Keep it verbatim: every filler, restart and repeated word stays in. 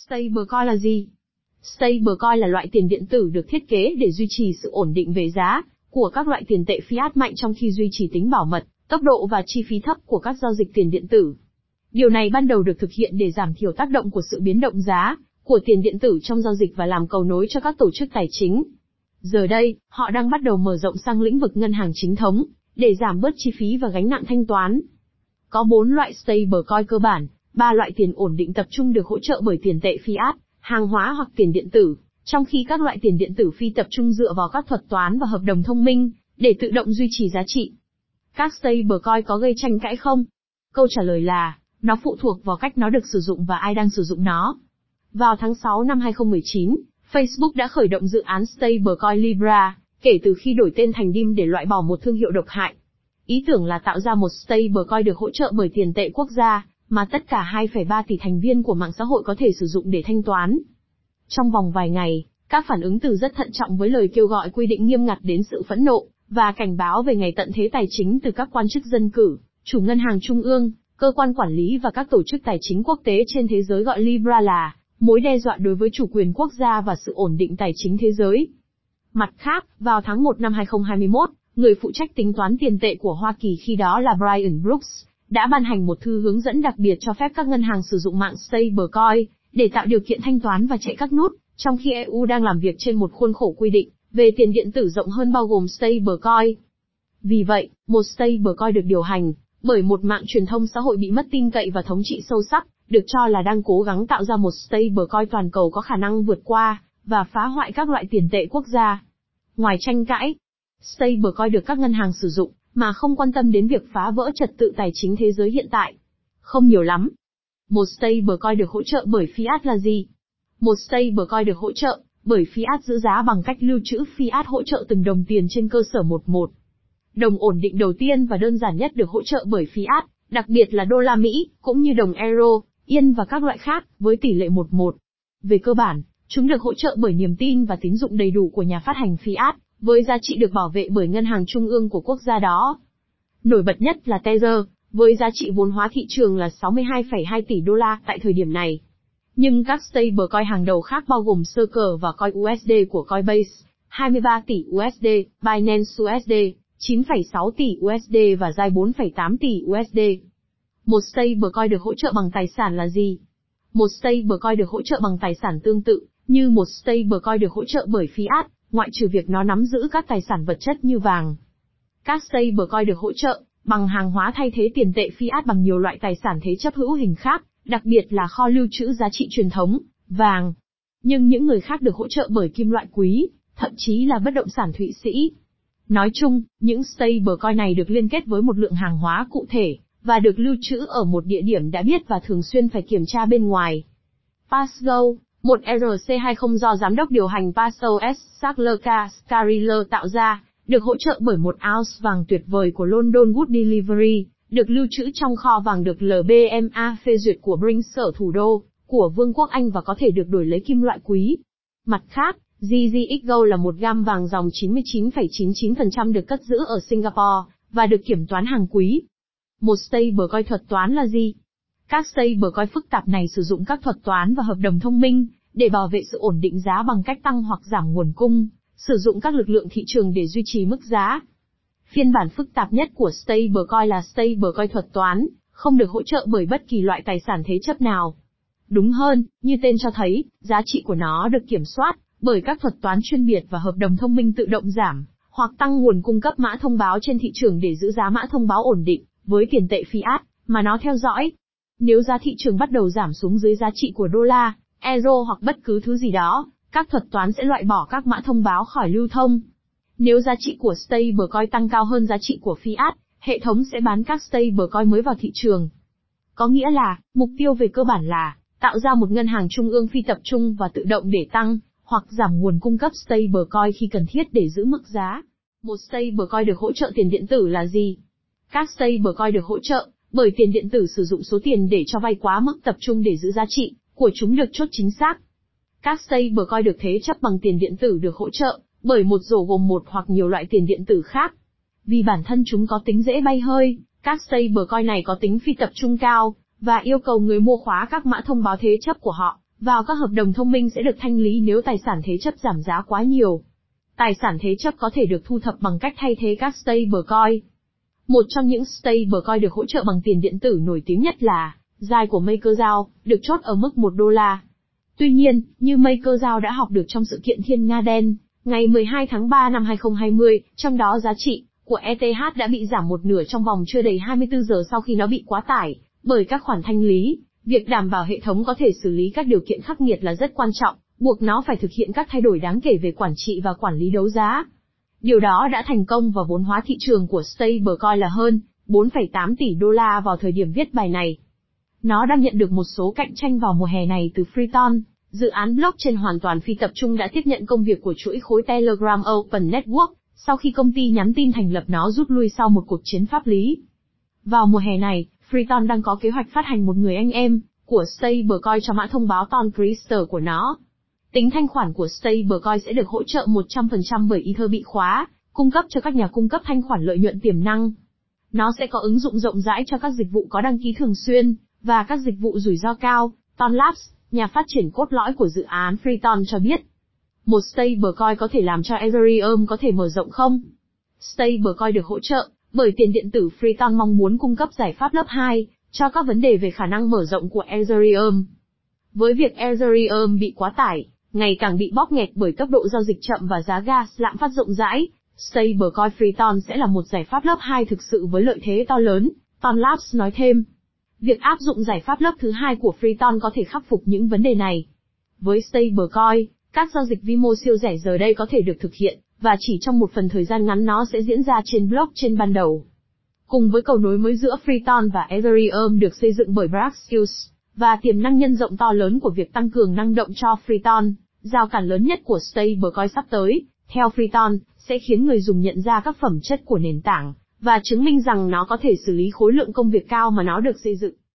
Stablecoin là gì? Stablecoin là loại tiền điện tử được thiết kế để duy trì sự ổn định về giá của các loại tiền tệ fiat mạnh trong khi duy trì tính bảo mật, tốc độ và chi phí thấp của các giao dịch tiền điện tử. Điều này ban đầu được thực hiện để giảm thiểu tác động của sự biến động giá của tiền điện tử trong giao dịch và làm cầu nối cho các tổ chức tài chính. Giờ đây, họ đang bắt đầu mở rộng sang lĩnh vực ngân hàng chính thống để giảm bớt chi phí và gánh nặng thanh toán. Có bốn loại stablecoin cơ bản, ba loại tiền ổn định tập trung được hỗ trợ bởi tiền tệ fiat, hàng hóa hoặc tiền điện tử, trong khi các loại tiền điện tử phi tập trung dựa vào các thuật toán và hợp đồng thông minh để tự động duy trì giá trị. Các stablecoin có gây tranh cãi không? Câu trả lời là, nó phụ thuộc vào cách nó được sử dụng và ai đang sử dụng nó. Vào tháng sáu năm hai không một chín, Facebook đã khởi động dự án stablecoin Libra, kể từ khi đổi tên thành đê i em để loại bỏ một thương hiệu độc hại. Ý tưởng là tạo ra một stablecoin được hỗ trợ bởi tiền tệ quốc gia, mà tất cả hai phẩy ba tỷ thành viên của mạng xã hội có thể sử dụng để thanh toán. Trong vòng vài ngày, các phản ứng từ rất thận trọng với lời kêu gọi quy định nghiêm ngặt đến sự phẫn nộ, và cảnh báo về ngày tận thế tài chính từ các quan chức dân cử, chủ ngân hàng trung ương, cơ quan quản lý và các tổ chức tài chính quốc tế trên thế giới gọi Libra là mối đe dọa đối với chủ quyền quốc gia và sự ổn định tài chính thế giới. Mặt khác, vào tháng một năm hai không hai mốt, người phụ trách tính toán tiền tệ của Hoa Kỳ khi đó là Brian Brooks, đã ban hành một thư hướng dẫn đặc biệt cho phép các ngân hàng sử dụng mạng stablecoin để tạo điều kiện thanh toán và chạy các nút, trong khi e u đang làm việc trên một khuôn khổ quy định về tiền điện tử rộng hơn bao gồm stablecoin. Vì vậy, một stablecoin được điều hành bởi một mạng truyền thông xã hội bị mất tin cậy và thống trị sâu sắc, được cho là đang cố gắng tạo ra một stablecoin toàn cầu có khả năng vượt qua và phá hoại các loại tiền tệ quốc gia. Ngoài tranh cãi, stablecoin được các ngân hàng sử dụng mà không quan tâm đến việc phá vỡ trật tự tài chính thế giới hiện tại. Không nhiều lắm. Một stablecoin được hỗ trợ bởi fiat là gì? Một stablecoin được hỗ trợ bởi fiat giữ giá bằng cách lưu trữ fiat hỗ trợ từng đồng tiền trên cơ sở một một. Đồng ổn định đầu tiên và đơn giản nhất được hỗ trợ bởi fiat, đặc biệt là đô la Mỹ, cũng như đồng euro, yên và các loại khác, với tỷ lệ một một. Về cơ bản, chúng được hỗ trợ bởi niềm tin và tín dụng đầy đủ của nhà phát hành fiat, với giá trị được bảo vệ bởi ngân hàng trung ương của quốc gia đó. Nổi bật nhất là Tether, với giá trị vốn hóa thị trường là sáu mươi hai phẩy hai tỷ đô la tại thời điểm này. Nhưng các stablecoin hàng đầu khác bao gồm Circle và Coin u ét đê của Coinbase, hai mươi ba tỷ u ét đê, Binance u ét đê, chín phẩy sáu tỷ u ét đê và Dai bốn phẩy tám tỷ u ét đê. Một stablecoin được hỗ trợ bằng tài sản là gì? Một stablecoin được hỗ trợ bằng tài sản tương tự như một stablecoin được hỗ trợ bởi fiat, ngoại trừ việc nó nắm giữ các tài sản vật chất như vàng. Các stablecoin được hỗ trợ bằng hàng hóa thay thế tiền tệ fiat bằng nhiều loại tài sản thế chấp hữu hình khác, đặc biệt là kho lưu trữ giá trị truyền thống, vàng. Nhưng những người khác được hỗ trợ bởi kim loại quý, thậm chí là bất động sản Thụy Sĩ. Nói chung, những stablecoin này được liên kết với một lượng hàng hóa cụ thể, và được lưu trữ ở một địa điểm đã biết và thường xuyên phải kiểm tra bên ngoài. Pasgo, một R C hai mươi do giám đốc điều hành Paso S. Sackler Scariller tạo ra, được hỗ trợ bởi một ounce vàng tuyệt vời của London Good Delivery, được lưu trữ trong kho vàng được L B M A phê duyệt của Brinks ở thủ đô của Vương quốc Anh và có thể được đổi lấy kim loại quý. Mặt khác, G G X Gold là một gam vàng dòng chín mươi chín phẩy chín chín phần trăm được cất giữ ở Singapore, và được kiểm toán hàng quý. Một stablecoin thuật toán là gì? Các stablecoin phức tạp này sử dụng các thuật toán và hợp đồng thông minh để bảo vệ sự ổn định giá bằng cách tăng hoặc giảm nguồn cung, sử dụng các lực lượng thị trường để duy trì mức giá. Phiên bản phức tạp nhất của stablecoin là stablecoin thuật toán, không được hỗ trợ bởi bất kỳ loại tài sản thế chấp nào. Đúng hơn, như tên cho thấy, giá trị của nó được kiểm soát bởi các thuật toán chuyên biệt và hợp đồng thông minh tự động giảm hoặc tăng nguồn cung cấp mã thông báo trên thị trường để giữ giá mã thông báo ổn định với tiền tệ fiat mà nó theo dõi. Nếu giá thị trường bắt đầu giảm xuống dưới giá trị của đô la, euro hoặc bất cứ thứ gì đó, các thuật toán sẽ loại bỏ các mã thông báo khỏi lưu thông. Nếu giá trị của stablecoin tăng cao hơn giá trị của fiat, hệ thống sẽ bán các stablecoin mới vào thị trường. Có nghĩa là, mục tiêu về cơ bản là tạo ra một ngân hàng trung ương phi tập trung và tự động để tăng hoặc giảm nguồn cung cấp stablecoin khi cần thiết để giữ mức giá. Một stablecoin được hỗ trợ tiền điện tử là gì? Các stablecoin được hỗ trợ bởi tiền điện tử sử dụng số tiền để cho vay quá mức tập trung để giữ giá trị của chúng được chốt chính xác. Các stablecoin được thế chấp bằng tiền điện tử được hỗ trợ bởi một rổ gồm một hoặc nhiều loại tiền điện tử khác. Vì bản thân chúng có tính dễ bay hơi, các stablecoin này có tính phi tập trung cao và yêu cầu người mua khóa các mã thông báo thế chấp của họ vào các hợp đồng thông minh sẽ được thanh lý nếu tài sản thế chấp giảm giá quá nhiều. Tài sản thế chấp có thể được thu thập bằng cách thay thế các stablecoin. Một trong những stablecoin được hỗ trợ bằng tiền điện tử nổi tiếng nhất là dài của MakerDAO, được chốt ở mức một đô la. Tuy nhiên, như MakerDAO đã học được trong sự kiện Thiên Nga đen, ngày mười hai tháng ba năm hai không hai không, trong đó giá trị của e tê hát đã bị giảm một nửa trong vòng chưa đầy hai mươi tư giờ sau khi nó bị quá tải bởi các khoản thanh lý. Việc đảm bảo hệ thống có thể xử lý các điều kiện khắc nghiệt là rất quan trọng, buộc nó phải thực hiện các thay đổi đáng kể về quản trị và quản lý đấu giá. Điều đó đã thành công và vốn hóa thị trường của stablecoin là hơn bốn phẩy tám tỷ đô la vào thời điểm viết bài này. Nó đang nhận được một số cạnh tranh vào mùa hè này từ Freeton, dự án blockchain hoàn toàn phi tập trung đã tiếp nhận công việc của chuỗi khối Telegram Open Network, sau khi công ty nhắn tin thành lập nó rút lui sau một cuộc chiến pháp lý. Vào mùa hè này, Freeton đang có kế hoạch phát hành một người anh em của stablecoin cho mã thông báo Ton Crystal của nó. Tính thanh khoản của stablecoin sẽ được hỗ trợ một trăm phần trăm bởi Ether bị khóa, cung cấp cho các nhà cung cấp thanh khoản lợi nhuận tiềm năng. Nó sẽ có ứng dụng rộng rãi cho các dịch vụ có đăng ký thường xuyên, và các dịch vụ rủi ro cao. Ton Labs, nhà phát triển cốt lõi của dự án Freeton cho biết, một stablecoin có thể làm cho Ethereum có thể mở rộng không? Stablecoin được hỗ trợ bởi tiền điện tử Freeton mong muốn cung cấp giải pháp lớp hai cho các vấn đề về khả năng mở rộng của Ethereum. Với việc Ethereum bị quá tải, ngày càng bị bóp nghẹt bởi tốc độ giao dịch chậm và giá gas lạm phát rộng rãi, stablecoin Freeton sẽ là một giải pháp lớp hai thực sự với lợi thế to lớn, Ton Labs nói thêm. Việc áp dụng giải pháp lớp thứ hai của Freeton có thể khắc phục những vấn đề này. Với stablecoin, các giao dịch vi mô siêu rẻ giờ đây có thể được thực hiện, và chỉ trong một phần thời gian ngắn nó sẽ diễn ra trên blockchain ban đầu. Cùng với cầu nối mới giữa Freeton và Ethereum được xây dựng bởi Brad Skills, và tiềm năng nhân rộng to lớn của việc tăng cường năng động cho Freeton, rào cản lớn nhất của stablecoin sắp tới, theo Freeton, sẽ khiến người dùng nhận ra các phẩm chất của nền tảng, và chứng minh rằng nó có thể xử lý khối lượng công việc cao mà nó được xây dựng.